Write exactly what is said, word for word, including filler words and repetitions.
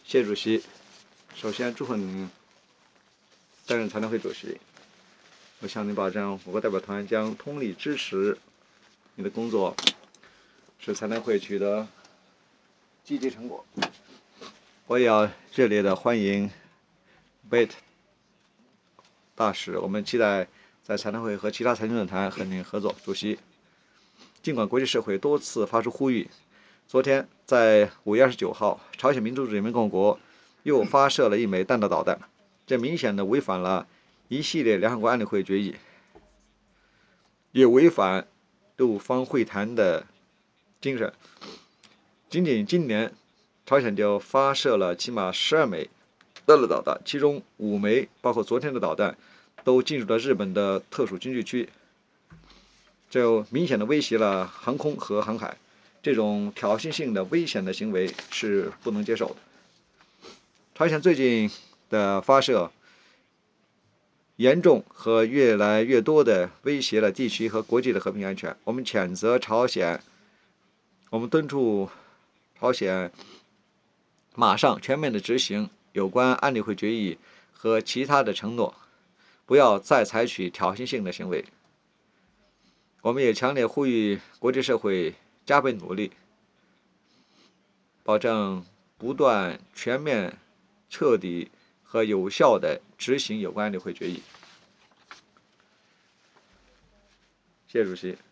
谢主席，首先祝贺您担任财联会主席。我向您保证，我国代表团将通力支持你的工作，使财联会取得积极成果。我也要热烈的欢迎 Bate 大使，我们期待在财联会和其他财经论坛和您合作。主席，尽管国际社会多次发出呼吁，昨天在五月二十九号，朝鲜民主主义人民共和国又发射了一枚弹道导弹，这明显的违反了一系列联合国安理会决议，也违反六方会谈的精神。仅仅今年，朝鲜就发射了起码十二枚弹道导弹，其中五枚，包括昨天的导弹，都进入了日本的特殊经济区，这明显的威胁了航空和航海。这种挑衅性的危险的行为是不能接受的。朝鲜最近的发射严重和越来越多地威胁了地区和国际的和平安全。我们谴责朝鲜，我们敦促朝鲜马上全面地执行有关安理会决议和其他的承诺，不要再采取挑衅性的行为。我们也强烈呼吁国际社会加倍努力，保证不断、全面、彻底和有效地执行有关安理会决议。谢谢主席。